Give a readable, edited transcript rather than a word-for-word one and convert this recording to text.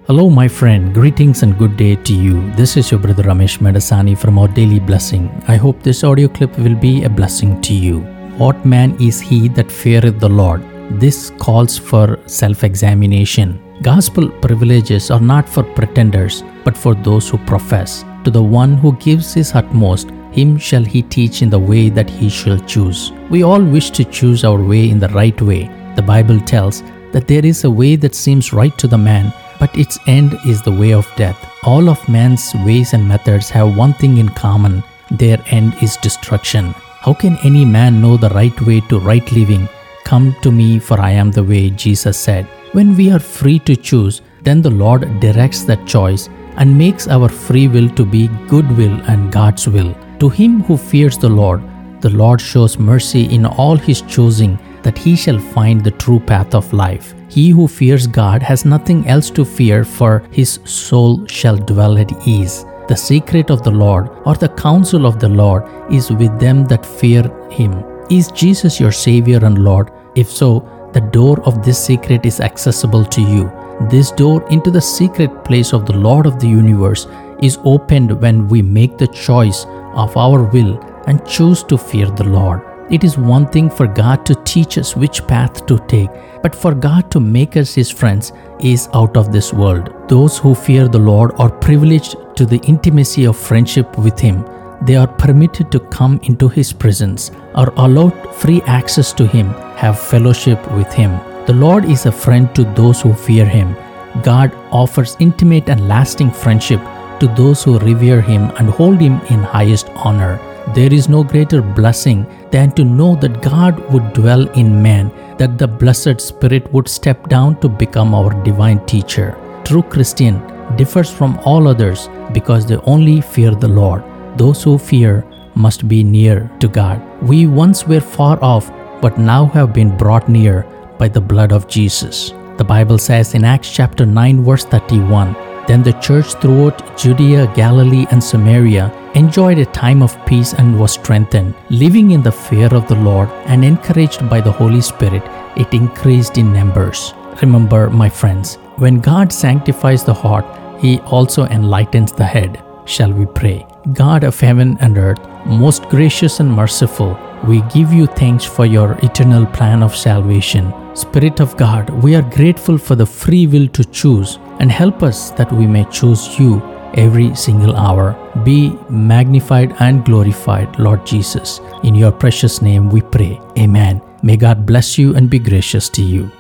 Hello, my friend. Greetings and good day to you. This is your brother Ramesh Medasani from Our Daily Blessing. I hope this audio clip will be a blessing to you. What man is he that feareth the Lord? This calls for self-examination. Gospel privileges are not for pretenders, but for those who profess. To the one who gives his utmost, him shall he teach in the way that he shall choose. We all wish to choose our way in the right way. The Bible tells that there is a way that seems right to the man, but its end is the way of death. All of man's ways and methods have one thing in common: their end is destruction. How can any man know the right way to right living? Come to me, for I am the way, Jesus said. When we are free to choose, then the Lord directs that choice and makes our free will to be good will and God's will. To him who fears the Lord shows mercy in all his choosing, that he shall find the true path of life. He who fears God has nothing else to fear, for his soul shall dwell at ease. The secret of the Lord, or the counsel of the Lord, is with them that fear him. Is Jesus your Savior and Lord? If so, the door of this secret is accessible to you. This door into the secret place of the Lord of the universe is opened when we make the choice of our will and choose to fear the Lord. It is one thing for God to teach us which path to take, but for God to make us his friends is out of this world. Those who fear the Lord are privileged to the intimacy of friendship with him. They are permitted to come into his presence, are allowed free access to him, have fellowship with him. The Lord is a friend to those who fear him. God offers intimate and lasting friendship to those who revere him and hold him in highest honor. There is no greater blessing than to know that God would dwell in man, that the blessed Spirit would step down to become our divine teacher. True Christian differs from all others because they only fear the Lord. Those who fear must be near to God. We once were far off, but now have been brought near by the blood of Jesus. The Bible says in Acts chapter 9 verse 31, "Then the church throughout Judea, Galilee and Samaria enjoyed a time of peace and was strengthened, living in the fear of the Lord, and encouraged by the Holy Spirit, it increased in numbers." Remember, my friends, when God sanctifies the heart, he also enlightens the head. Shall we pray? God of heaven and earth, most gracious and merciful, we give you thanks for your eternal plan of salvation. Spirit of God, we are grateful for the free will to choose, and help us that we may choose you every single hour. Be magnified and glorified, Lord Jesus. In your precious name we pray. Amen. May God bless you and be gracious to you.